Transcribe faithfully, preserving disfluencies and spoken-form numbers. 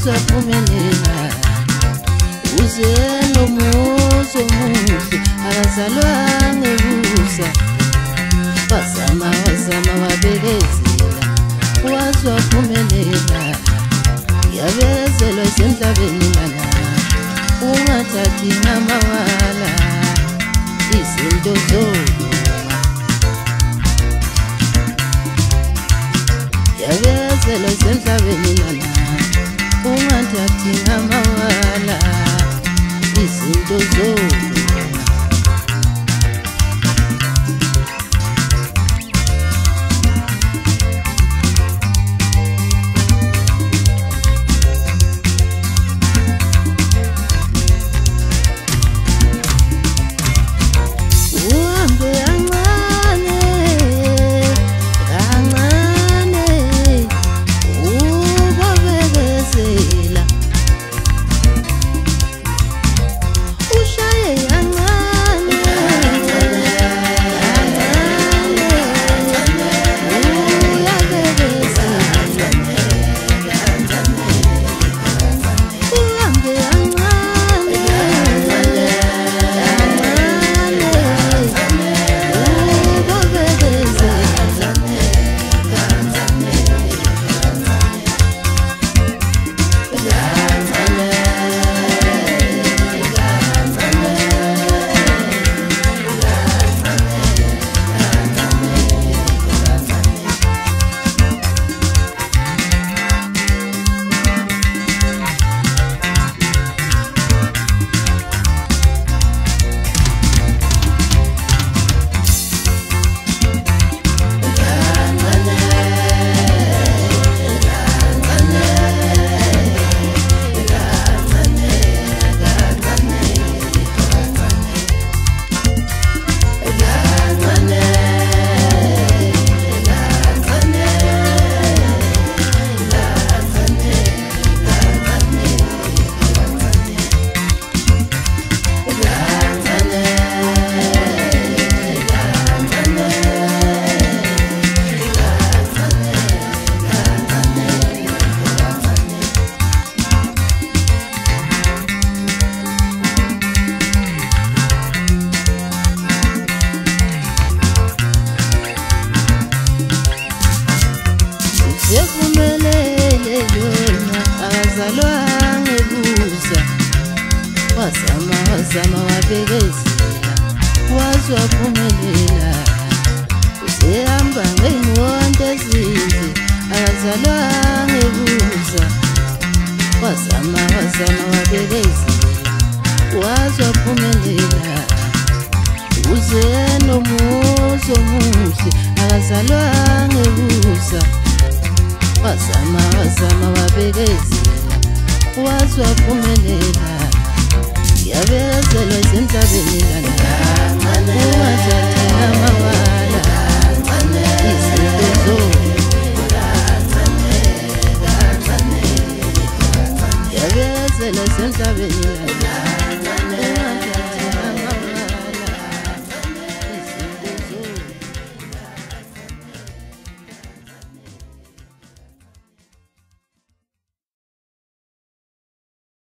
wazwaphumelela uze nomuzi omuhle akazalwa ngebusa wazama wazama wabekezela wazwaphumelela yabezelwa isemhlabeni lana ungathathi ngamawala izinto zolunga yabezelwa isemhlabeni lana ungathathi ngamawala izinto zolunga Yekumelele yona akazalwa ngebusa wazama wazama wabekezela wazwaphumelela uzehamba ngey'nkonto ezinde akazalwa ngebusa wazama wazama wabekezela wazwaphumelela uze nomuzi omuhle akazalwa ngebusa wazama wazama wabekezela wazwaphumelela yabezelwa isemhlabeni lana ungathathi ngamawala izinto zolunga yabezelwa isemhlabeni lana